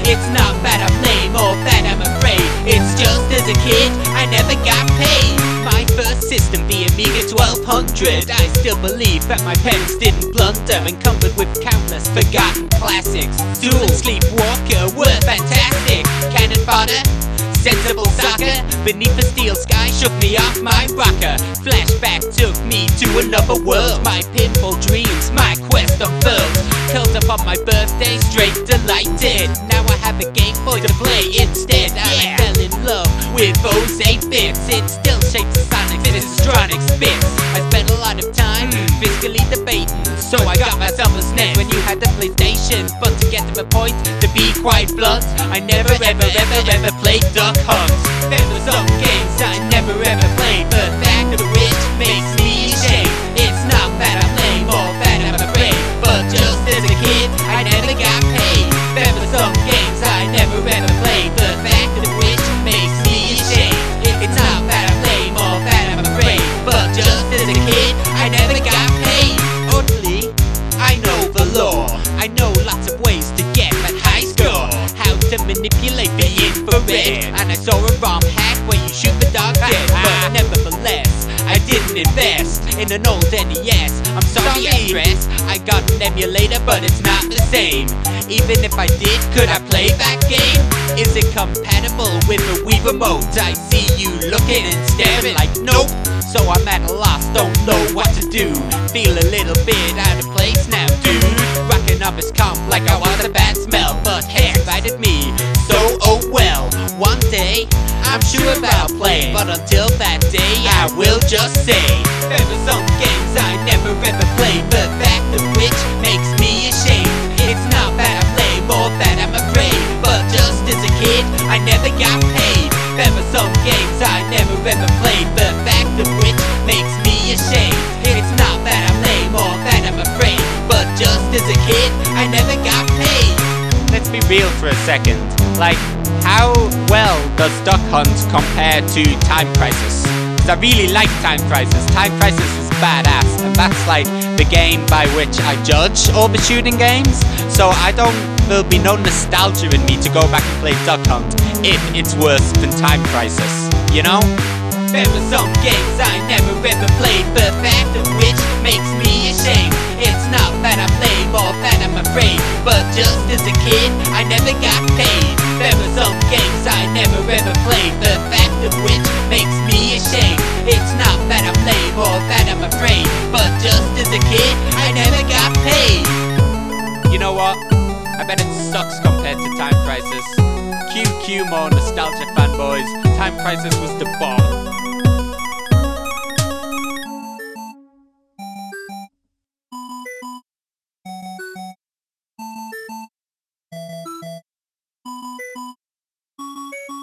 It's not that I'm lame or that I'm afraid, it's just as a kid I never got paid. My first system, the Amiga 1200, I still believe that my parents didn't blunder, encumbered with countless forgotten classics. Duel, Sleepwalker were fantastic. Cannon fodder, sensible soccer, beneath the steel sky shook me off my rocker. Flashback took me to another world, my pinball dreams, my quest unfurled. Curled up on my birthday, straight delighted. Now I have a Game Boy to play instead. I fell in love with those 8-bits. It still shapes the sonics, Fistronics bits. I spent a lot of time fiscally debating, so I got myself a SNES when you had the PlayStation. But to get to the point, to be quite blunt, I never ever played Duck Hunt. There were some games I never ever played, the fact of which makes me ashamed. It's not that I'm lame or that I'm afraid, but just as a kid I never got paid. There were some games I never ever played, the fact of which makes me ashamed. It's not that I'm lame or that I'm afraid, but just as a kid I never got paid. Oddly, I know the law, I know lots of ways to get that high score, how to manipulate the infrared, and I saw a ROM hack where you shoot the dog dead. But nevertheless, I didn't invest in an old NES. I'm sorry I stress, I got an emulator but it's not the same. Even if I did, could I play that game? Is it compatible with the Wii remote? I see you looking and staring like nope. So I'm at a loss, don't know what to do. Feel a little bit out of place now, dude. Rocking up his comp like I want a bad smell, but hey, invited me, so oh well. One day, I'm sure about playing, but until that day, I will just say there are some games I never ever played, the fact of which makes me ashamed. It's not that I'm lame or that I'm afraid, but just as a kid, I never got paid. There are some games I never ever played, the fact of which makes me ashamed. It's not that I'm lame or that I'm afraid, but just as a kid, I never got paid. Let's be real for a second. Like, how well does Duck Hunt compare to Time Crisis? Because I really like Time Crisis. Time Crisis is badass, and that's like the game by which I judge all the shooting games. So there'll be no nostalgia in me to go back and play Duck Hunt if it's worse than Time Crisis, you know? There are some games I never ever played, the fact of which makes me ashamed. It's not that I'm lame or that I'm afraid, but just as a kid, I never got paid. There are some games I never ever played, the fact of which makes me ashamed. It's not that I'm lame or that I'm afraid, but just as a kid, I never got paid. You know what? I bet it sucks compared to Time Crisis. QQ more nostalgia fanboys, Time Crisis was the bomb.